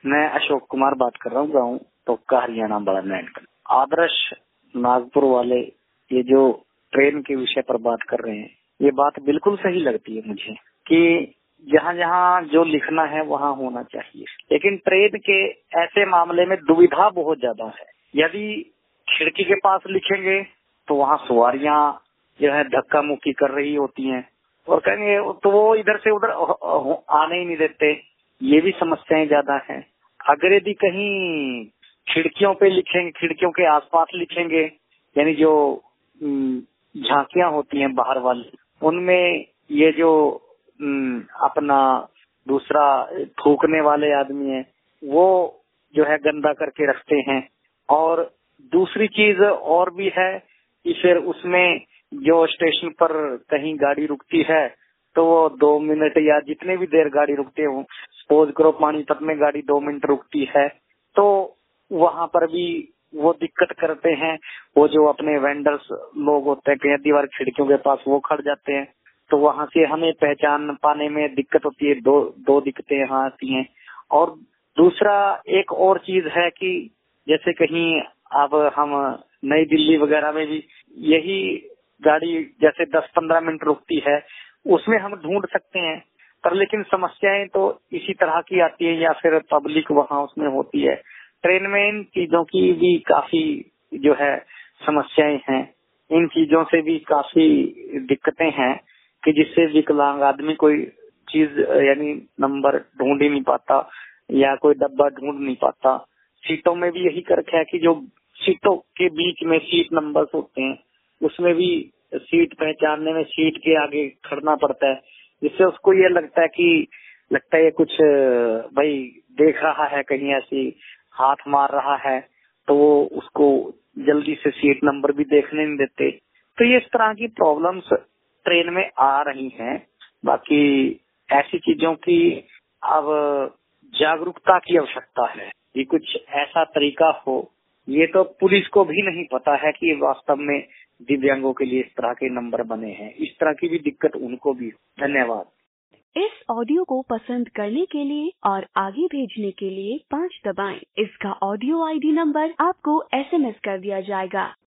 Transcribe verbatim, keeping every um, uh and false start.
मैं अशोक कुमार बात कर रहा हूँ, गाँव टोका हरियाणा बड़ा नायक। आदर्श नागपुर वाले ये जो ट्रेन के विषय पर बात कर रहे हैं, ये बात बिल्कुल सही लगती है मुझे कि जहाँ जहाँ जो लिखना है वहाँ होना चाहिए, लेकिन ट्रेन के ऐसे मामले में दुविधा बहुत ज्यादा है। यदि खिड़की के पास लिखेंगे तो वहाँ सवारियाँ जो है धक्का मुक्की कर रही होती हैं और कहेंगे तो वो इधर से उधर आने ही नहीं देते। ये भी समस्याएं ज्यादा हैं। अगर यदि कहीं खिड़कियों पे लिखेंगे, खिड़कियों के आसपास लिखेंगे, यानी जो झांकियां होती हैं बाहर वाली, उनमें ये जो अपना दूसरा थूकने वाले आदमी है वो जो है गंदा करके रखते हैं। और दूसरी चीज और भी है कि फिर उसमें जो स्टेशन पर कहीं गाड़ी रुकती है तो वो दो मिनट या जितने भी देर गाड़ी रुकती है, सपोज करो पानीपत में गाड़ी दो मिनट रुकती है तो वहां पर भी वो दिक्कत करते हैं। वो जो अपने वेंडर्स लोग होते हैं कई दीवार खिड़कियों के पास वो खड़ जाते हैं, तो वहां से हमें पहचान पाने में दिक्कत होती है। दो दो दिक्कतें यहाँ आती हैं। और दूसरा एक और चीज है कि जैसे कहीं अब हम नई दिल्ली वगैरह में भी यही गाड़ी जैसे दस पंद्रह मिनट रुकती है, उसमें हम ढूंढ सकते हैं, पर लेकिन समस्याएं तो इसी तरह की आती है या फिर पब्लिक वहां उसमें होती है। ट्रेन में इन चीजों की भी काफी जो है समस्याएं हैं। इन चीजों से भी काफी दिक्कतें हैं कि जिससे विकलांग आदमी कोई चीज यानी नंबर ढूंढ ही नहीं पाता या कोई डब्बा ढूंढ नहीं पाता। सीटों में भी यही करके है कि जो सीटों के बीच में सीट नंबर्स होते हैं उसमें भी सीट पहचानने में सीट के आगे खड़ना पड़ता है, जिससे उसको ये लगता है कि लगता है ये कुछ भाई देख रहा है, कहीं ऐसी हाथ मार रहा है, तो वो उसको जल्दी से सीट नंबर भी देखने नहीं देते। तो ये इस तरह की प्रॉब्लम्स ट्रेन में आ रही हैं। बाकी ऐसी चीजों की अब जागरूकता की आवश्यकता है कि कुछ ऐसा तरीका हो। ये तो पुलिस को भी नहीं पता है कि वास्तव में दिव्यांगों के लिए इस तरह के नंबर बने हैं। इस तरह की भी दिक्कत उनको भी। धन्यवाद। इस ऑडियो को पसंद करने के लिए और आगे भेजने के लिए पाँच दबाएं। इसका ऑडियो आईडी नंबर आपको एसएमएस कर दिया जाएगा।